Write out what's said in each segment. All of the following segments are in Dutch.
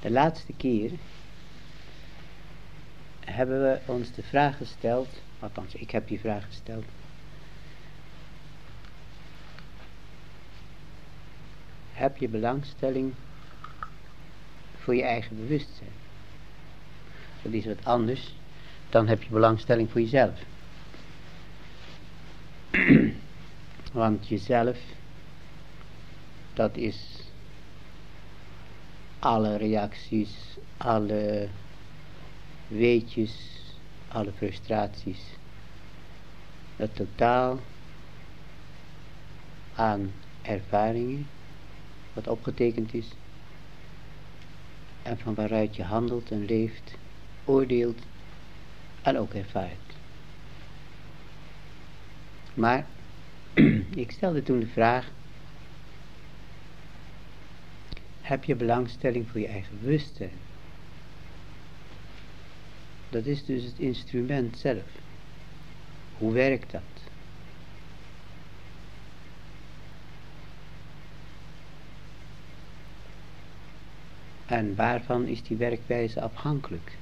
De laatste keer hebben we ons de vraag gesteld, althans ik heb die vraag gesteld. Heb je belangstelling voor je eigen bewustzijn? Dat is wat anders dan heb je belangstelling voor jezelf. Want jezelf, dat is alle reacties, alle weetjes, alle frustraties. Dat totaal aan ervaringen wat opgetekend is. En van waaruit je handelt en leeft, oordeelt en ook ervaart. Maar ik stelde toen de vraag: heb je belangstelling voor je eigen bewustzijn? Dat is dus het instrument zelf. Hoe werkt dat? En waarvan is die werkwijze afhankelijk?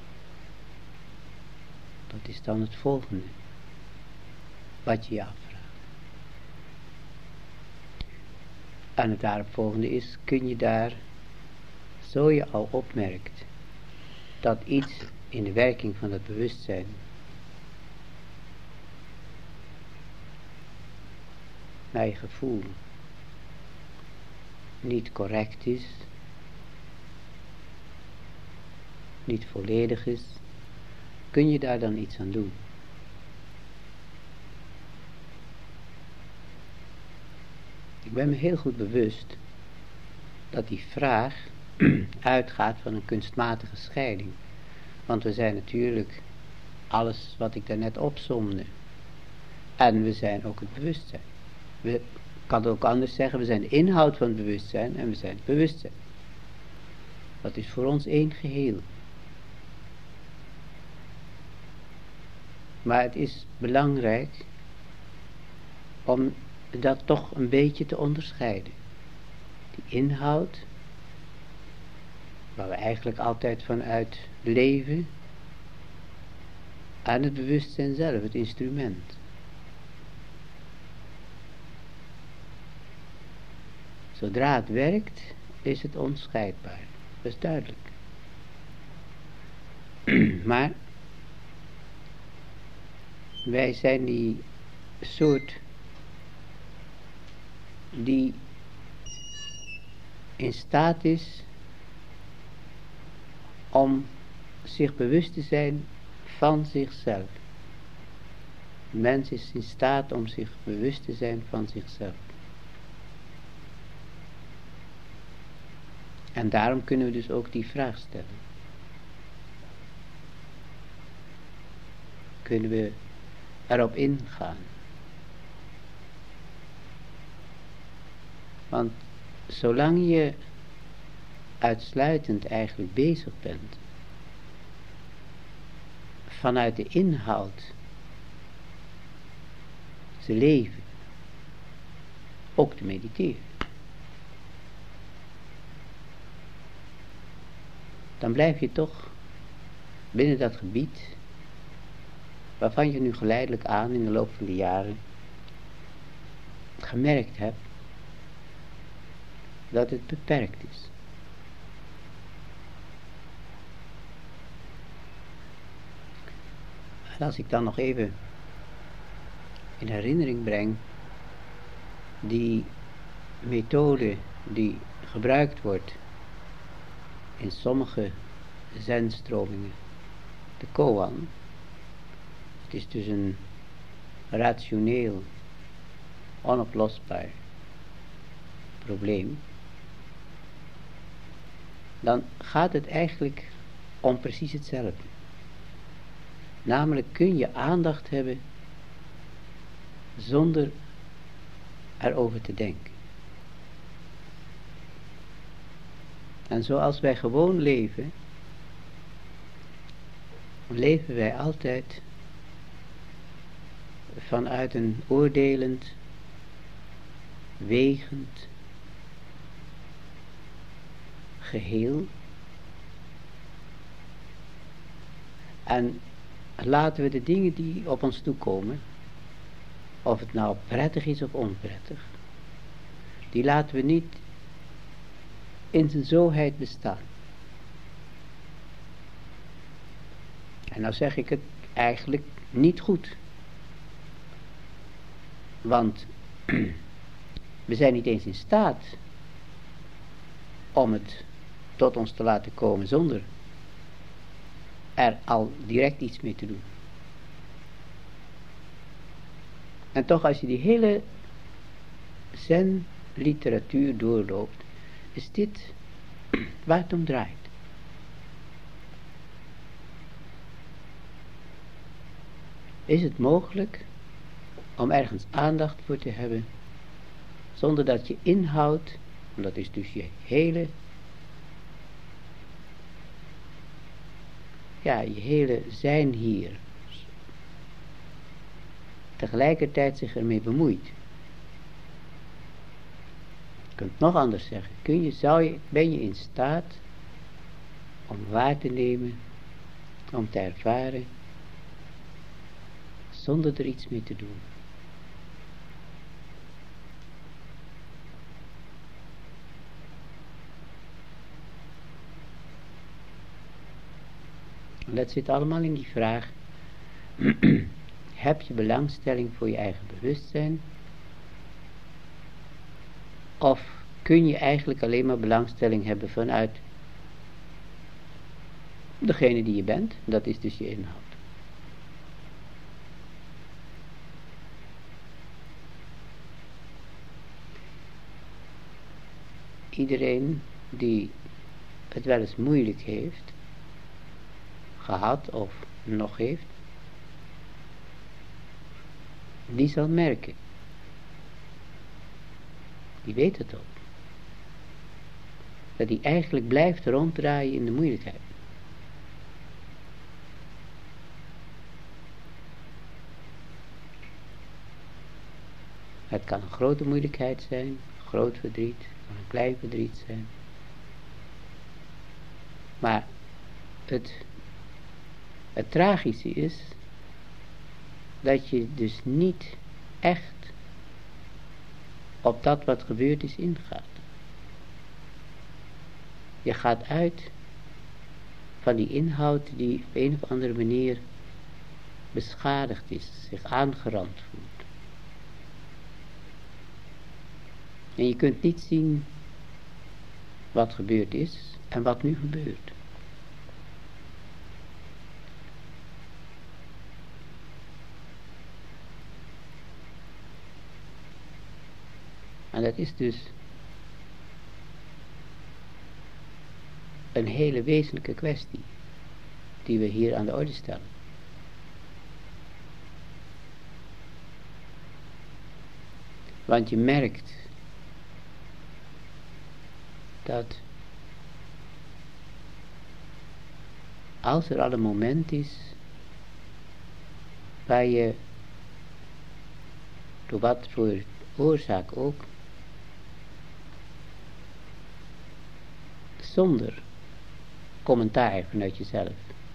Dat is dan het volgende wat je je afvraagt. En het daaropvolgende is, kun je daar, zo je al opmerkt dat iets in de werking van het bewustzijn naar je gevoel niet correct is, niet volledig is, kun je daar dan iets aan doen? Ik ben me heel goed bewust dat die vraag uitgaat van een kunstmatige scheiding. Want we zijn natuurlijk alles wat ik daarnet opsomde. En we zijn ook het bewustzijn. Ik kan het ook anders zeggen, we zijn de inhoud van het bewustzijn en we zijn het bewustzijn. Dat is voor ons één geheel. Maar het is belangrijk om dat toch een beetje te onderscheiden. Die inhoud, waar we eigenlijk altijd vanuit leven, en het bewustzijn zelf, het instrument. Zodra het werkt, is het onscheidbaar. Dat is duidelijk. Maar wij zijn die soort die in staat is om zich bewust te zijn van zichzelf. De mens is in staat om zich bewust te zijn van zichzelf. En daarom kunnen we dus ook die vraag stellen. Kunnen we erop ingaan. Want zolang je uitsluitend eigenlijk bezig bent vanuit de inhoud te leven, ook te mediteren, dan blijf je toch binnen dat gebied waarvan je nu geleidelijk aan in de loop van de jaren gemerkt hebt dat het beperkt is. En als ik dan nog even in herinnering breng die methode die gebruikt wordt in sommige zenstromingen, de koan. Het is dus een rationeel, onoplosbaar probleem. Dan gaat het eigenlijk om precies hetzelfde. Namelijk, kun je aandacht hebben zonder erover te denken. En zoals wij gewoon leven, leven wij altijd vanuit een oordelend, wegend geheel, En laten we de dingen die op ons toekomen, of het nou prettig is of onprettig, die laten we niet in zijn zoheid bestaan. En nou zeg ik het eigenlijk niet goed. Want we zijn niet eens in staat om het tot ons te laten komen zonder er al direct iets mee te doen. En toch, als je die hele zen-literatuur doorloopt, is dit waar het om draait. Is het mogelijk om ergens aandacht voor te hebben, zonder dat je inhoud, en dat is dus je hele zijn hier, tegelijkertijd zich ermee bemoeit. Je kunt nog anders zeggen. Ben je in staat om waar te nemen, om te ervaren, zonder er iets mee te doen? En dat zit allemaal in die vraag. Heb je belangstelling voor je eigen bewustzijn? Of kun je eigenlijk alleen maar belangstelling hebben vanuit degene die je bent? Dat is dus je inhoud. Iedereen die het wel eens moeilijk heeft, gehad of nog heeft, die zal merken, die weet het ook, dat hij eigenlijk blijft ronddraaien in de moeilijkheid. Het kan een grote moeilijkheid zijn, een groot verdriet, het kan een klein verdriet zijn. Maar het tragische is dat je dus niet echt op dat wat gebeurd is ingaat. Je gaat uit van die inhoud die op een of andere manier beschadigd is, zich aangerand voelt. En je kunt niet zien wat gebeurd is en wat nu gebeurt. En dat is dus een hele wezenlijke kwestie die we hier aan de orde stellen. Want je merkt dat als er al een moment is waar je, door wat voor oorzaak ook, zonder commentaar vanuit jezelf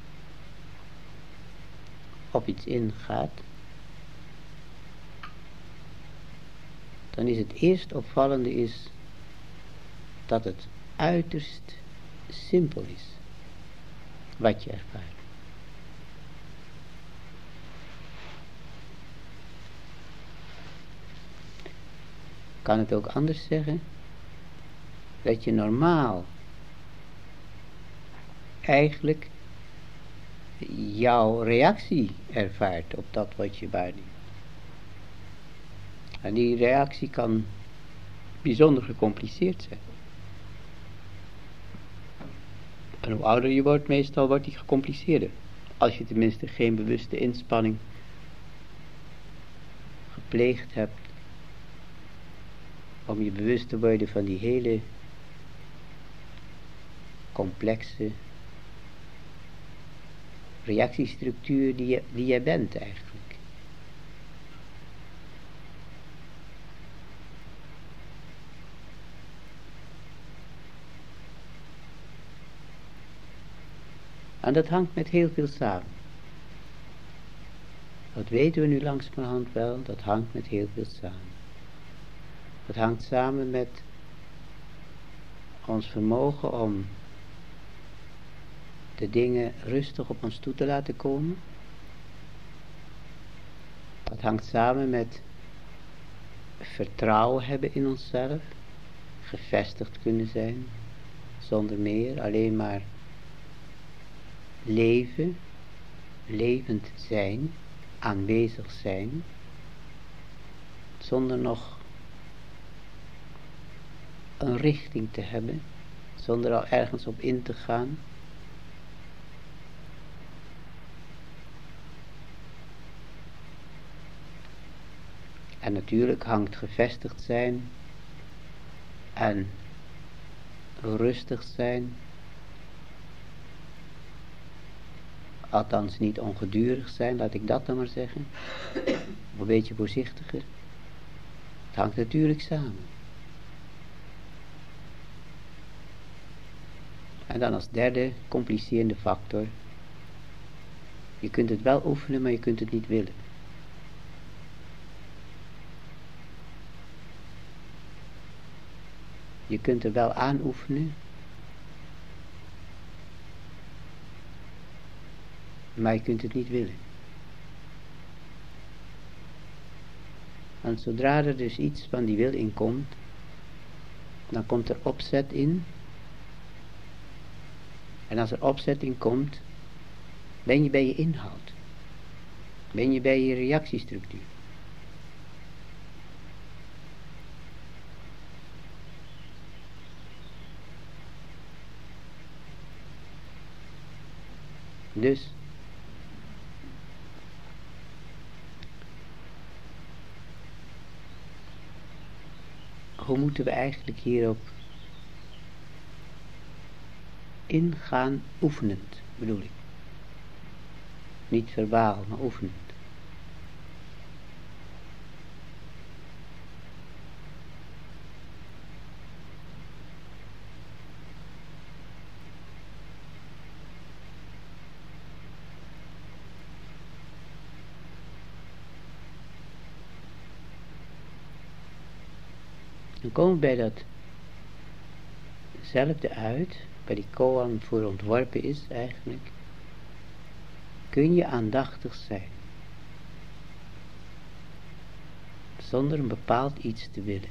op iets ingaat, dan is het eerst opvallende is dat het uiterst simpel is wat je ervaart. Kan het ook anders zeggen? Dat je normaal eigenlijk jouw reactie ervaart op dat wat je waarneemt. En die reactie kan bijzonder gecompliceerd zijn. En hoe ouder je wordt, meestal wordt die gecompliceerder. Als je tenminste geen bewuste inspanning gepleegd hebt om je bewust te worden van die hele complexe reactiestructuur die jij bent eigenlijk. En dat hangt met heel veel samen. Dat weten we nu langzamerhand wel, dat hangt met heel veel samen. Dat hangt samen met ons vermogen om de dingen rustig op ons toe te laten komen. Dat hangt samen met vertrouwen hebben in onszelf, gevestigd kunnen zijn, zonder meer, alleen maar leven, levend zijn, aanwezig zijn, zonder nog een richting te hebben, zonder al ergens op in te gaan. En natuurlijk hangt gevestigd zijn en rustig zijn, althans niet ongedurig zijn, laat ik dat dan maar zeggen, een beetje voorzichtiger. Het hangt natuurlijk samen. En dan als derde complicerende factor, je kunt het wel oefenen, maar je kunt het niet willen. Je kunt er wel aan oefenen, maar je kunt het niet willen. Want zodra er dus iets van die wil in komt, dan komt er opzet in. En als er opzet in komt, ben je bij je inhoud. Ben je bij je reactiestructuur. Dus hoe moeten we eigenlijk hierop ingaan, oefenend bedoel ik. Niet verbaal, maar oefenend. Dan komen we bij datzelfde uit, bij die koan voor ontworpen is eigenlijk. Kun je aandachtig zijn, zonder een bepaald iets te willen,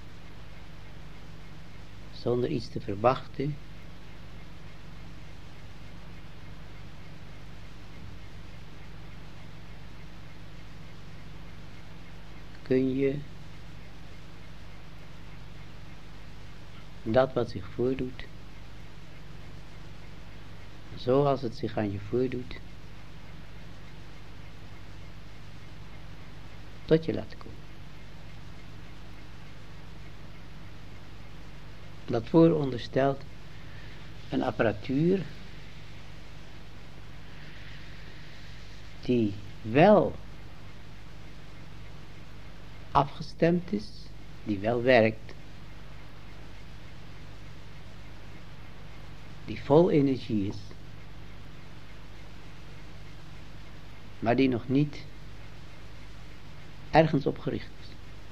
zonder iets te verwachten, kun je dat wat zich voordoet, zoals het zich aan je voordoet, tot je laten komen. Dat vooronderstelt een apparatuur die wel afgestemd is, die wel werkt, die vol energie is, maar die nog niet ergens op gericht is.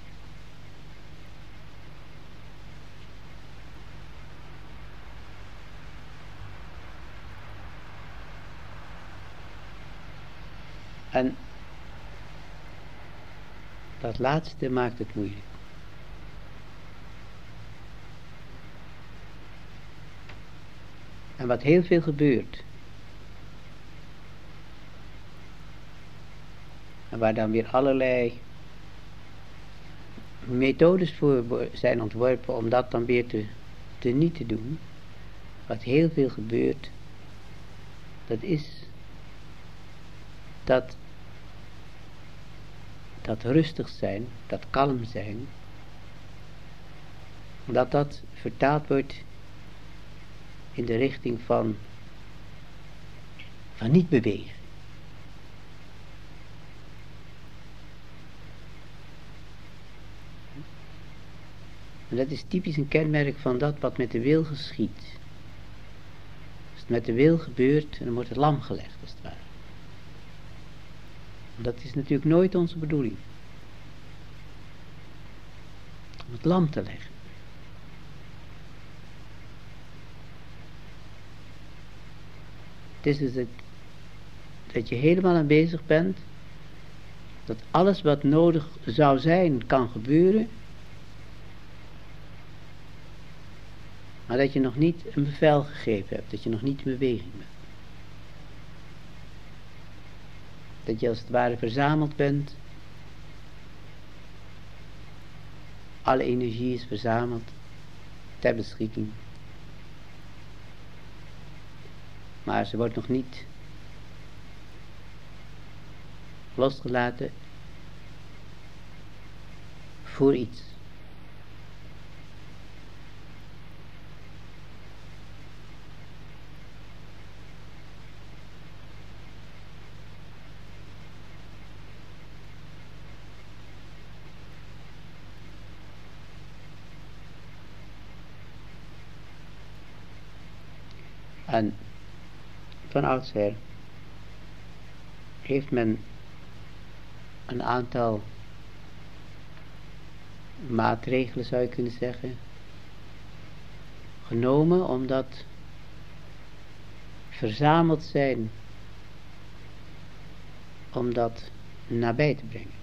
En dat laatste maakt het moeilijk. En wat heel veel gebeurt, en waar dan weer allerlei methodes voor zijn ontworpen om dat dan weer te niet te doen. Wat heel veel gebeurt, dat is dat rustig zijn, dat kalm zijn, dat vertaald wordt in de richting van niet bewegen. En dat is typisch een kenmerk van dat wat met de wil geschiet. Als het met de wil gebeurt, dan wordt het lam gelegd, als het ware. Dat is natuurlijk nooit onze bedoeling. Om het lam te leggen. Het is dus dat je helemaal aan bezig bent. Dat alles wat nodig zou zijn, kan gebeuren. Maar dat je nog niet een bevel gegeven hebt. Dat je nog niet in beweging bent. Dat je als het ware verzameld bent. Alle energie is verzameld. Ter beschikking. Maar ze wordt nog niet losgelaten voor iets. En van oudsher heeft men een aantal maatregelen, zou je kunnen zeggen, genomen om dat verzameld zijn, om dat nabij te brengen.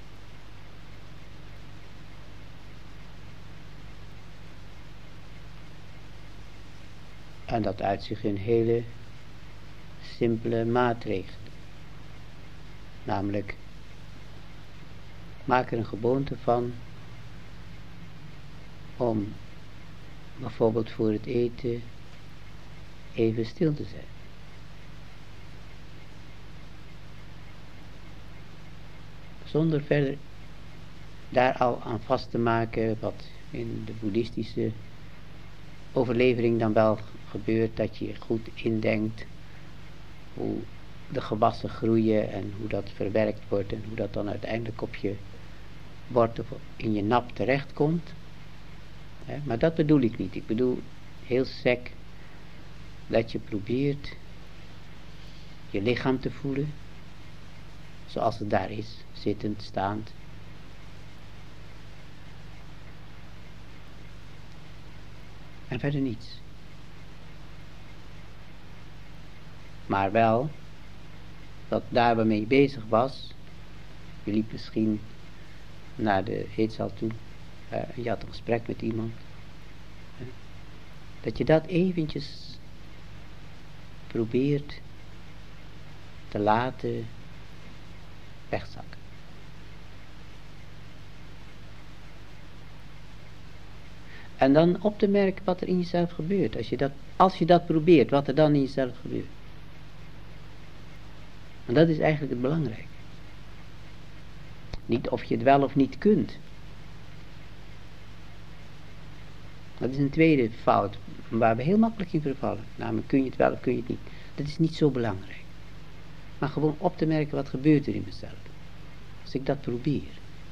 En dat uit zich in hele simpele maatregelen. Namelijk, maak er een gewoonte van om bijvoorbeeld voor het eten even stil te zijn. Zonder verder daar al aan vast te maken wat in de boeddhistische overlevering dan wel gebeurt, dat je goed indenkt hoe de gewassen groeien en hoe dat verwerkt wordt en hoe dat dan uiteindelijk op je bord of in je nap terechtkomt. Maar dat bedoel ik niet. Ik bedoel heel sec dat je probeert je lichaam te voelen zoals het daar is, zittend, staand. En verder niets. Maar wel, dat daar waarmee je bezig was, je liep misschien naar de eetzaal toe, je had een gesprek met iemand, dat je dat eventjes probeert te laten wegzakken. En dan op te merken wat er in jezelf gebeurt. Als je dat probeert, wat er dan in jezelf gebeurt. En dat is eigenlijk het belangrijke. Niet of je het wel of niet kunt. Dat is een tweede fout waar we heel makkelijk in vervallen. Namelijk, kun je het wel of kun je het niet. Dat is niet zo belangrijk. Maar gewoon op te merken wat gebeurt er in mezelf. Als ik dat probeer.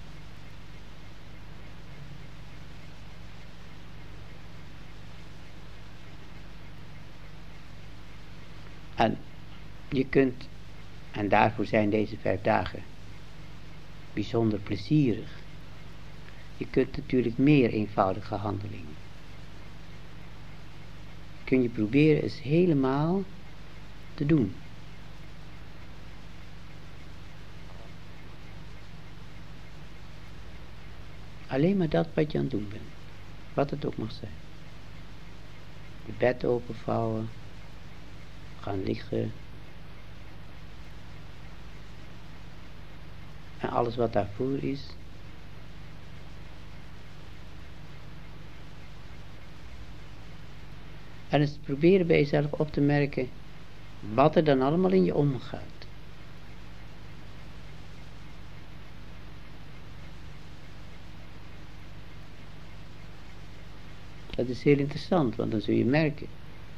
En je kunt, en daarvoor zijn deze 5 dagen bijzonder plezierig. Je kunt natuurlijk meer eenvoudige handelingen. Kun je proberen eens helemaal te doen. Alleen maar dat wat je aan het doen bent. Wat het ook mag zijn. Je bed openvouwen. Gaan liggen. En alles wat daarvoor is. En eens proberen bij jezelf op te merken wat er dan allemaal in je omgaat. Dat is heel interessant, want dan zul je merken.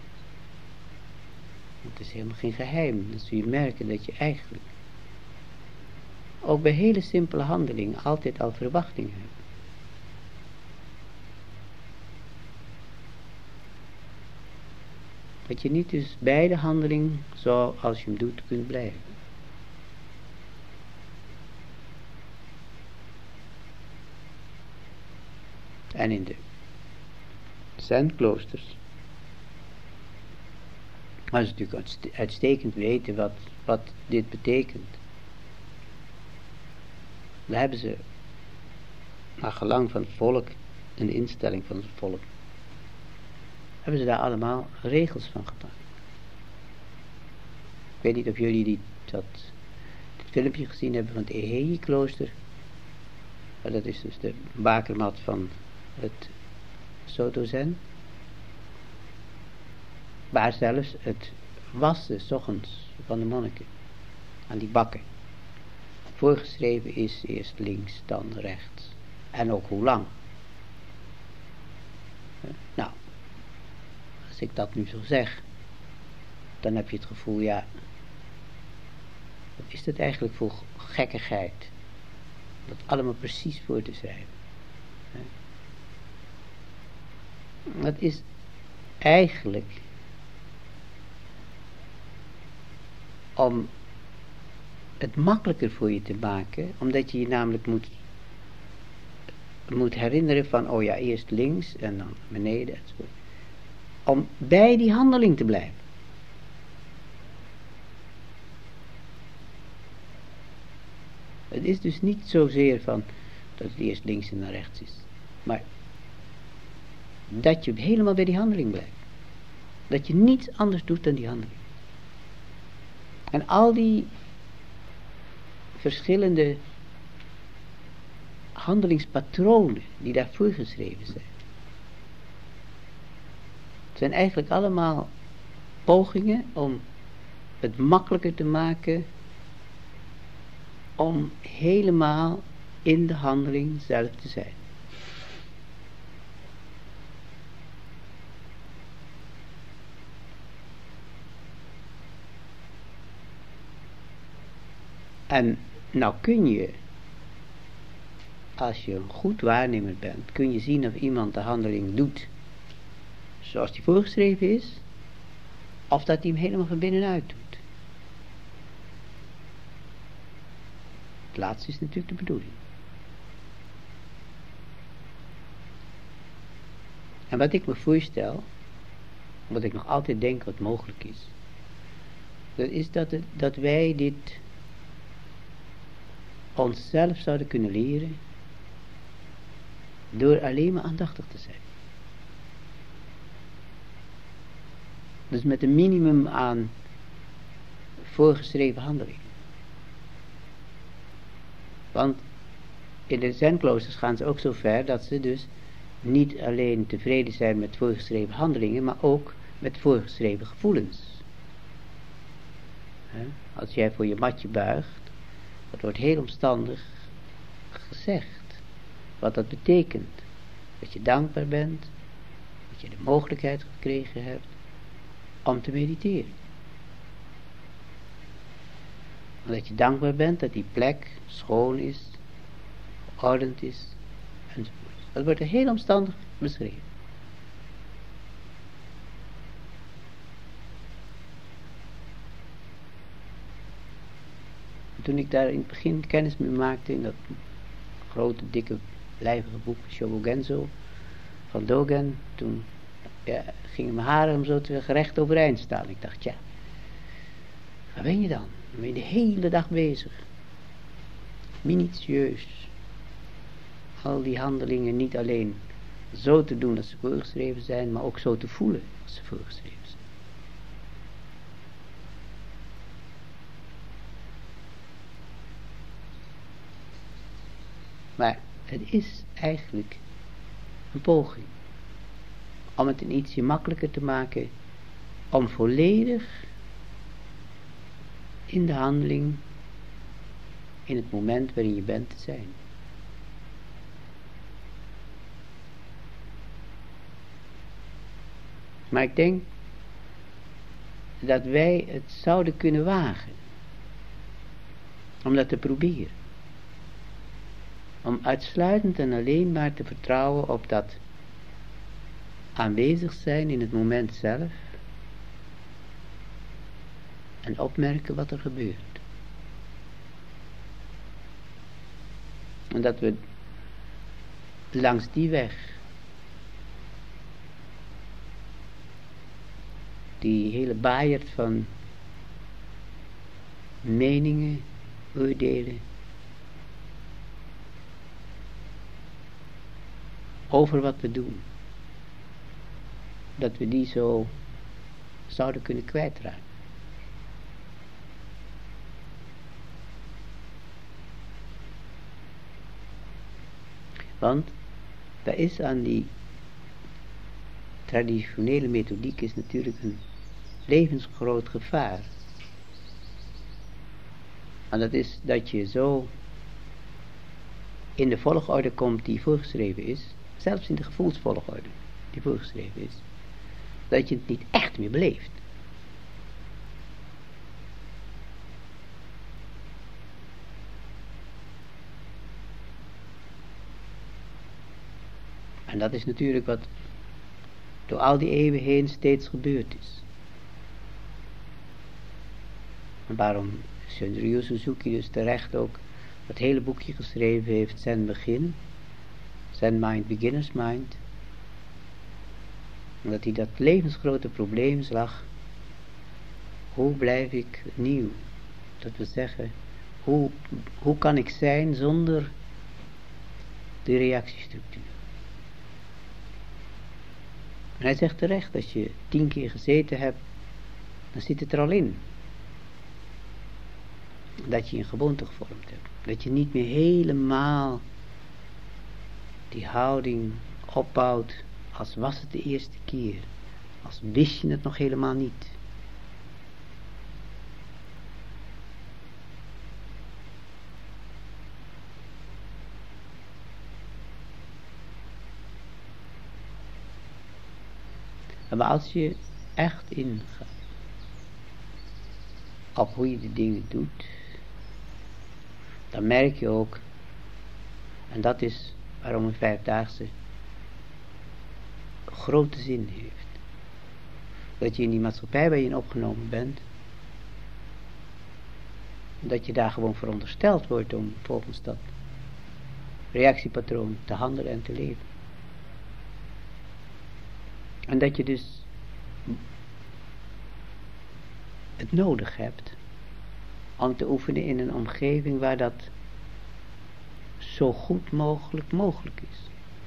Het is helemaal geen geheim. Dan zul je merken dat je eigenlijk ook bij hele simpele handelingen altijd al verwachtingen hebt. Dat je niet dus bij de handeling, zoals je hem doet, kunt blijven. En in de Zen-kloosters gaan ze natuurlijk uitstekend weten wat dit betekent. Daar hebben ze, naar gelang van het volk en de instelling van het volk, hebben ze daar allemaal regels van gemaakt. Ik weet niet of jullie dit filmpje gezien hebben van het Ehei-klooster. Dat is dus de bakermat van het Soto Zen. Waar zelfs het wassen 's ochtends van de monniken aan die bakken voorgeschreven is, eerst links, dan rechts. En ook hoe lang. Nou, als ik dat nu zo zeg, dan heb je het gevoel, ja, wat is dat eigenlijk voor gekkigheid? Dat allemaal precies voor te schrijven. Dat is eigenlijk om het makkelijker voor je te maken, omdat je je namelijk moet herinneren van, oh ja, eerst links en dan beneden enzovoort. Om bij die handeling te blijven. Het is dus niet zozeer van dat het eerst links en dan rechts is, maar dat je helemaal bij die handeling blijft. Dat je niets anders doet dan die handeling. En al die verschillende handelingspatronen die daarvoor geschreven zijn eigenlijk allemaal pogingen om het makkelijker te maken om helemaal in de handeling zelf te zijn. En nou kun je, als je een goed waarnemer bent, kun je zien of iemand de handeling doet zoals die voorgeschreven is, of dat hij hem helemaal van binnenuit doet. Het laatste is natuurlijk de bedoeling. En wat ik me voorstel, wat ik nog altijd denk wat mogelijk is, dat is dat wij dit onszelf zouden kunnen leren door alleen maar aandachtig te zijn. Dus met een minimum aan voorgeschreven handelingen. Want in de Zen-kloosters gaan ze ook zo ver dat ze dus niet alleen tevreden zijn met voorgeschreven handelingen, maar ook met voorgeschreven gevoelens. Als jij voor je matje buigt, dat wordt heel omstandig gezegd wat dat betekent. Dat je dankbaar bent, dat je de mogelijkheid gekregen hebt om te mediteren. En dat je dankbaar bent dat die plek schoon is, geordend is, enzovoort. Dat wordt er heel omstandig beschreven. Toen ik daar in het begin kennis mee maakte, in dat grote, dikke, lijvige boek Shobogenzo van Dogen, toen gingen mijn haren om zo te recht overeind staan. Ik dacht, ja, waar ben je dan? Dan ben je de hele dag bezig. Minutieus. Al die handelingen niet alleen zo te doen als ze voorgeschreven zijn, maar ook zo te voelen als ze voorgeschreven zijn. Maar het is eigenlijk een poging om het een ietsje makkelijker te maken om volledig in de handeling, in het moment waarin je bent, te zijn. Maar ik denk dat wij het zouden kunnen wagen om dat te proberen. Om uitsluitend en alleen maar te vertrouwen op dat aanwezig zijn in het moment zelf en opmerken wat er gebeurt. En dat we langs die weg die hele baaierd van meningen, oordelen over wat we doen, dat we die zo zouden kunnen kwijtraken. Want daar is aan die traditionele methodiek is natuurlijk een levensgroot gevaar. En dat is dat je zo in de volgorde komt die voorgeschreven is, zelfs in de gevoelsvolgorde die voorgeschreven is, dat je het niet echt meer beleeft. En dat is natuurlijk wat door al die eeuwen heen steeds gebeurd is. En waarom Shunryu Suzuki dus terecht ook dat hele boekje geschreven heeft, Zen Begin, Zen Mind, Beginner's Mind. Omdat hij dat levensgrote probleem zag, hoe blijf ik nieuw? Dat we zeggen, hoe kan ik zijn zonder de reactiestructuur? En hij zegt terecht, als je 10 keer gezeten hebt, dan zit het er al in. Dat je een gewoonte gevormd hebt. Dat je niet meer helemaal die houding opbouwt als was het de eerste keer. Als wist je het nog helemaal niet. Maar als je echt ingaat op hoe je de dingen doet, dan merk je ook, en dat is waarom een 5-daagse grote zin heeft, dat je in die maatschappij waar je in opgenomen bent, dat je daar gewoon verondersteld wordt om volgens dat reactiepatroon te handelen en te leven. En dat je dus het nodig hebt om te oefenen in een omgeving waar dat zo goed mogelijk is.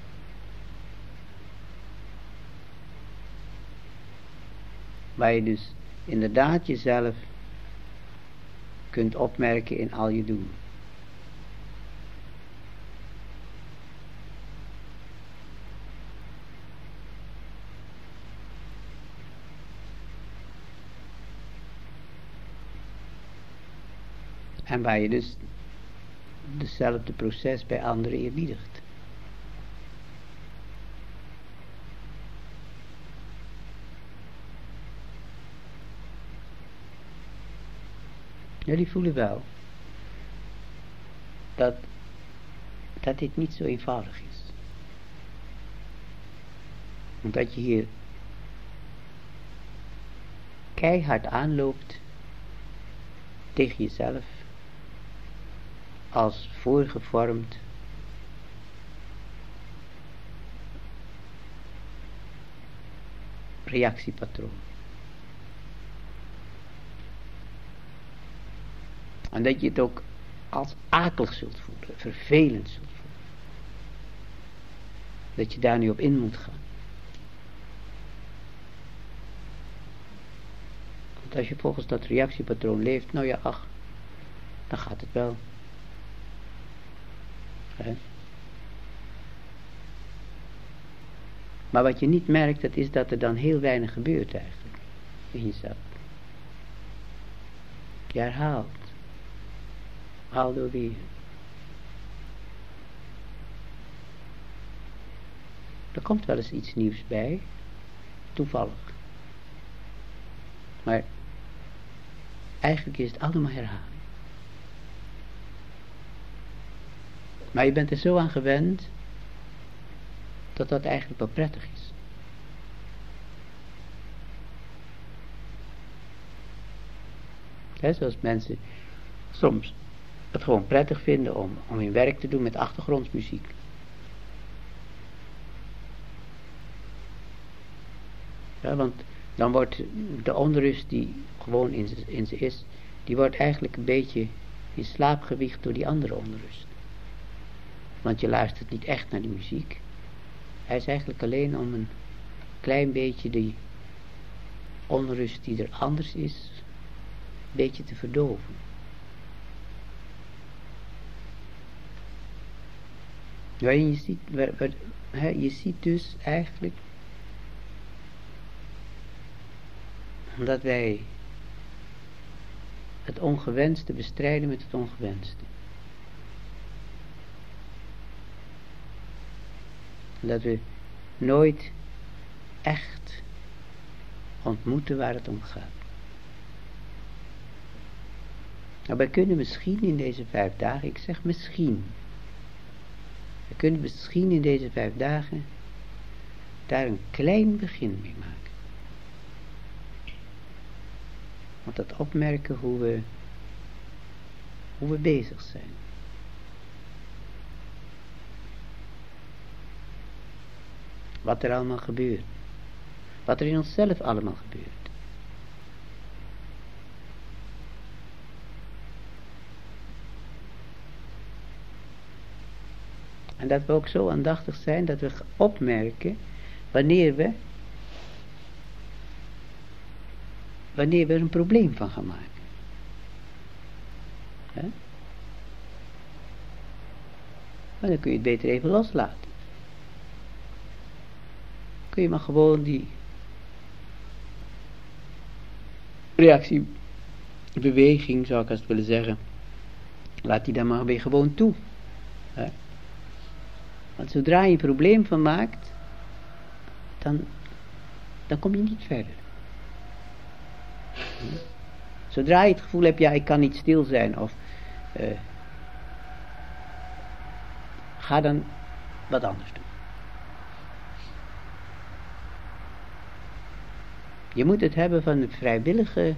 Waar je dus inderdaad jezelf kunt opmerken in al je doen. En waar je dus hetzelfde proces bij anderen eerbiedigt. Jullie voelen wel dat dit niet zo eenvoudig is. Omdat je hier keihard aanloopt tegen jezelf als voorgevormd reactiepatroon. En dat je het ook als akelig zult voelen, vervelend zult voelen. Dat je daar nu op in moet gaan. Want als je volgens dat reactiepatroon leeft, nou ja, ach, dan gaat het wel. He? Maar wat je niet merkt, dat is dat er dan heel weinig gebeurt eigenlijk in jezelf. Je herhaalt. Aldoor weer. Er komt wel eens iets nieuws bij, toevallig. Maar eigenlijk is het allemaal herhaling. Maar je bent er zo aan gewend dat dat eigenlijk wel prettig is. He, zoals mensen soms het gewoon prettig vinden om hun werk te doen met achtergrondmuziek. Ja, want dan wordt de onrust die gewoon in ze is, die wordt eigenlijk een beetje in slaap gewiegd door die andere onrust. Want je luistert niet echt naar die muziek. Hij is eigenlijk alleen om een klein beetje die onrust die er anders is, een beetje te verdoven. Waarin je ziet, je ziet dus eigenlijk, omdat wij het ongewenste bestrijden met het ongewenste. Dat we nooit echt ontmoeten waar het om gaat. Nou, wij kunnen misschien in deze 5 dagen, ik zeg misschien, we kunnen misschien in deze 5 dagen daar een klein begin mee maken. Want dat opmerken hoe we bezig zijn. Wat er allemaal gebeurt. Wat er in onszelf allemaal gebeurt. En dat we ook zo aandachtig zijn dat we opmerken wanneer we er een probleem van gaan maken. He? Maar dan kun je het beter even loslaten. Kun je maar gewoon die reactiebeweging, zou ik als het willen zeggen, laat die dan maar weer gewoon toe. He? Want zodra je een probleem van maakt, dan kom je niet verder. Zodra je het gevoel hebt, ja, ik kan niet stil zijn, of ga dan wat anders doen. Je moet het hebben van een vrijwillige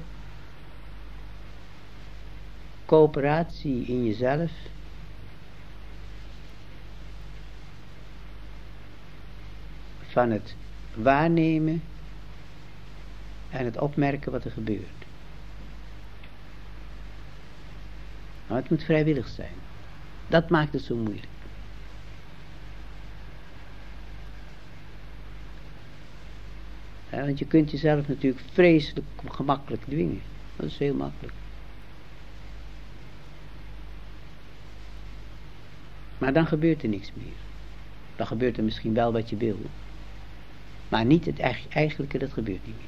coöperatie in jezelf. Van het waarnemen en het opmerken wat er gebeurt. Maar het moet vrijwillig zijn. Dat maakt het zo moeilijk. Ja, want je kunt jezelf natuurlijk vreselijk gemakkelijk dwingen. Dat is heel makkelijk. Maar dan gebeurt er niks meer. Dan gebeurt er misschien wel wat je wil. Maar niet het eigenlijke, dat gebeurt niet meer.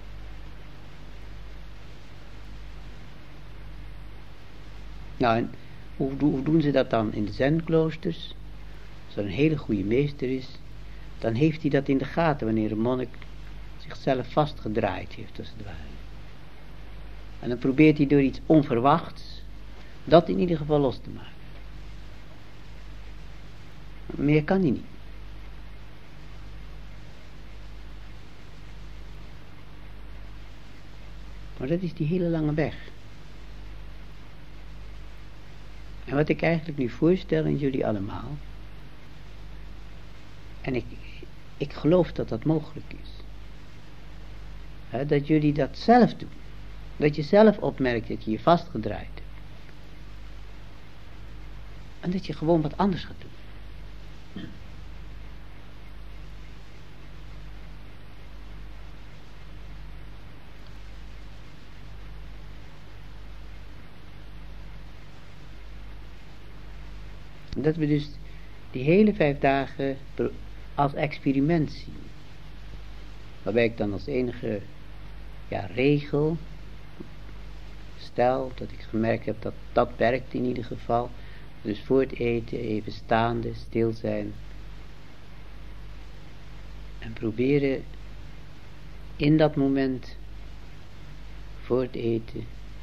Nou, en hoe doen ze dat dan in de zenkloosters? Als er een hele goede meester is, dan heeft hij dat in de gaten wanneer een monnik zichzelf vastgedraaid heeft, als het ware. En dan probeert hij door iets onverwachts dat in ieder geval los te maken. Meer kan hij niet. Maar dat is die hele lange weg. En wat ik eigenlijk nu voorstel aan jullie allemaal, en ik geloof dat dat mogelijk is, dat jullie dat zelf doen, dat je zelf opmerkt dat je je vastgedraaid hebt, en dat je gewoon wat anders gaat doen. Dat we dus die hele 5 dagen als experiment zien. Waarbij ik dan als enige regel stel dat ik gemerkt heb dat dat werkt in ieder geval. Dus voor het eten even staande, stil zijn. En proberen in dat moment voor het eten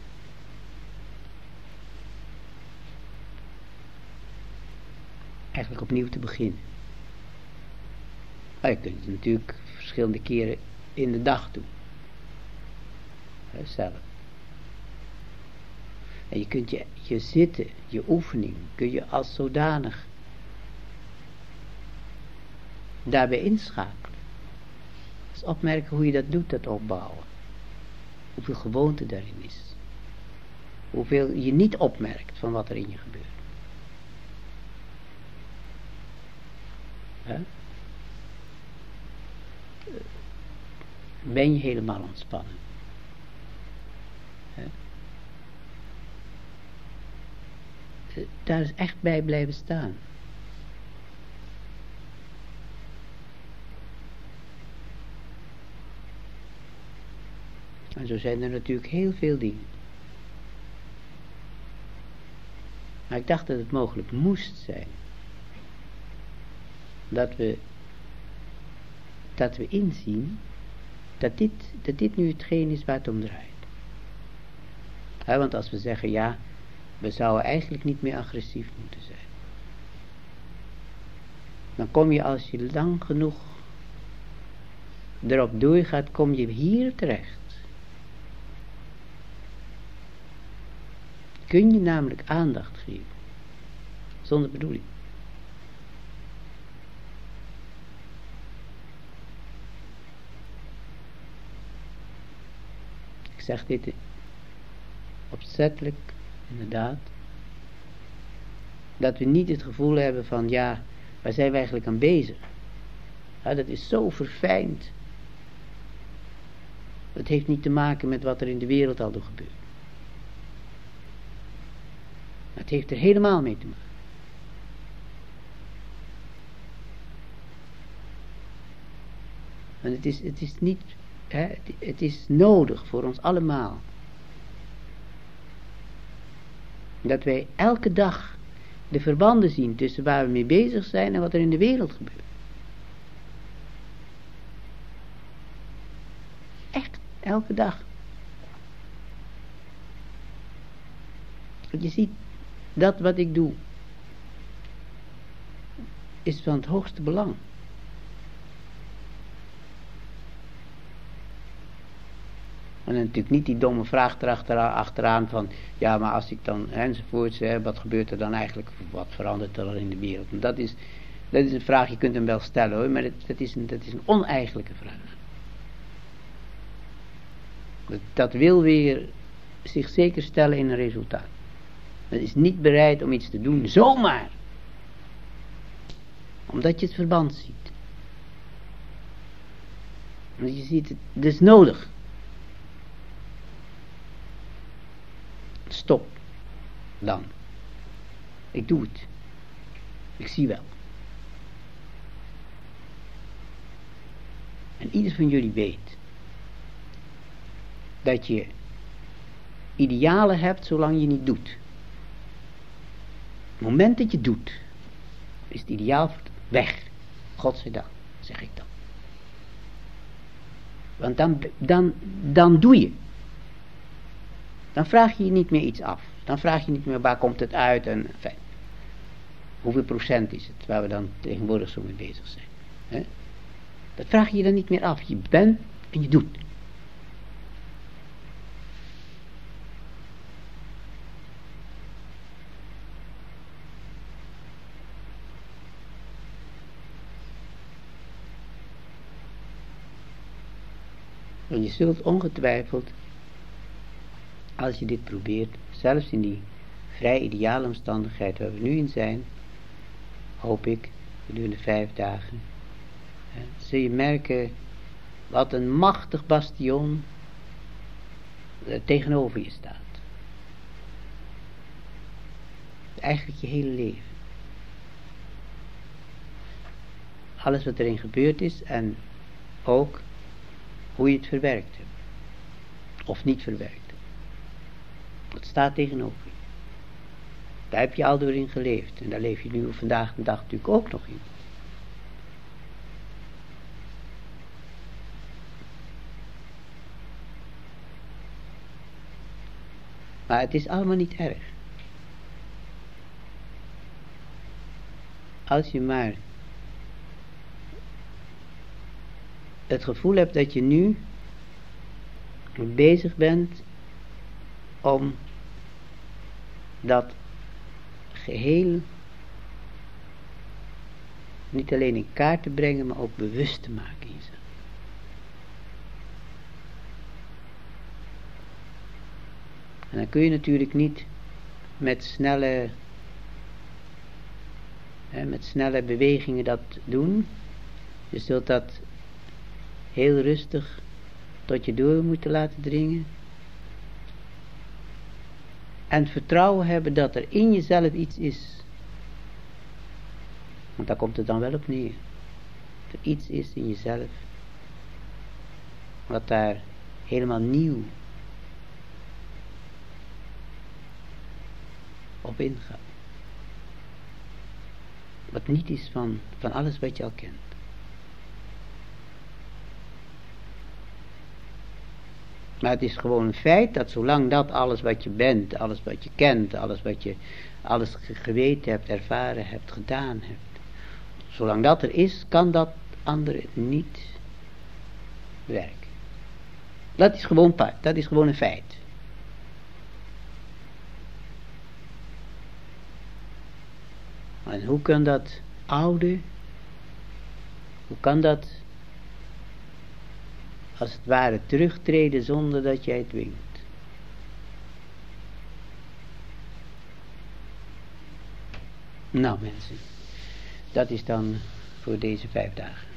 eigenlijk opnieuw te beginnen. Maar je kunt het natuurlijk verschillende keren in de dag doen. Zelf. En je kunt je zitten, je oefening, kun je als zodanig daarbij inschakelen. eens opmerken hoe je dat doet, dat opbouwen. Hoeveel gewoonte daarin is. Hoeveel je niet opmerkt van wat er in je gebeurt. Hè? Ben je helemaal ontspannen. Hè? Daar is echt bij blijven staan. En zo zijn er natuurlijk heel veel dingen. Maar ik dacht dat het mogelijk moest zijn. Dat we inzien dat dit nu hetgeen is waar het om draait. Want als we zeggen, ja, we zouden eigenlijk niet meer agressief moeten zijn. Dan kom je, als je lang genoeg erop doorgaat, kom je hier terecht. Kun je namelijk aandacht geven. Zonder bedoeling. Ik zeg dit opzettelijk, inderdaad. Dat we niet het gevoel hebben van, ja, waar zijn we eigenlijk aan bezig? Ja, dat is zo verfijnd. Het heeft niet te maken met wat er in de wereld al gebeurt. Het heeft er helemaal mee te maken. En het is niet, het is nodig voor ons allemaal. Dat wij elke dag de verbanden zien tussen waar we mee bezig zijn en wat er in de wereld gebeurt. Echt, elke dag. Want je ziet, dat wat ik doe, is van het hoogste belang. En natuurlijk niet die domme vraag erachteraan van, ja, maar als ik dan enzovoorts, wat gebeurt er dan eigenlijk, wat verandert er dan in de wereld? En dat is een vraag, je kunt hem wel stellen hoor, maar dat is een oneigenlijke vraag. Dat wil weer zich zeker stellen in een resultaat. Het is niet bereid om iets te doen, zomaar. Omdat je het verband ziet. Omdat je ziet, het is nodig. Stop. Dan. Ik doe het. Ik zie wel. En ieder van jullie weet dat je idealen hebt zolang je niet doet. Het moment dat je doet, is het ideaal weg. Godzijdank, zeg ik dan. Want dan doe je. Dan vraag je je niet meer iets af. Dan vraag je niet meer waar komt het uit en fijn. Hoeveel procent is het waar we dan tegenwoordig zo mee bezig zijn. He? Dat vraag je je dan niet meer af. Je bent en je doet. En je zult ongetwijfeld, als je dit probeert, zelfs in die vrij ideale omstandigheid waar we nu in zijn, hoop ik, gedurende 5 dagen, zul je merken wat een machtig bastion tegenover je staat. Eigenlijk je hele leven. Alles wat erin gebeurd is en ook hoe je het verwerkt hebt. Of niet verwerkt hebt. Dat staat tegenover je. Daar heb je al door in geleefd. En daar leef je nu vandaag de dag natuurlijk ook nog in. Maar het is allemaal niet erg. Als je maar het gevoel hebt dat je nu bezig bent om dat geheel niet alleen in kaart te brengen, maar ook bewust te maken in jezelf. En dan kun je natuurlijk niet met snelle bewegingen dat doen. Je zult dat heel rustig tot je door moeten laten dringen. En vertrouwen hebben dat er in jezelf iets is. Want daar komt het dan wel op neer. Dat er iets is in jezelf. Wat daar helemaal nieuw op ingaat. Wat niet is van alles wat je al kent. Maar het is gewoon een feit dat zolang dat alles wat je bent, alles wat je kent, alles geweten hebt, ervaren hebt, gedaan hebt. Zolang dat er is, kan dat andere niet werken. Dat is gewoon een feit. En hoe kan dat oude, hoe kan dat als het ware terugtreden zonder dat jij het dwingt? Nou mensen, dat is dan voor deze 5 dagen.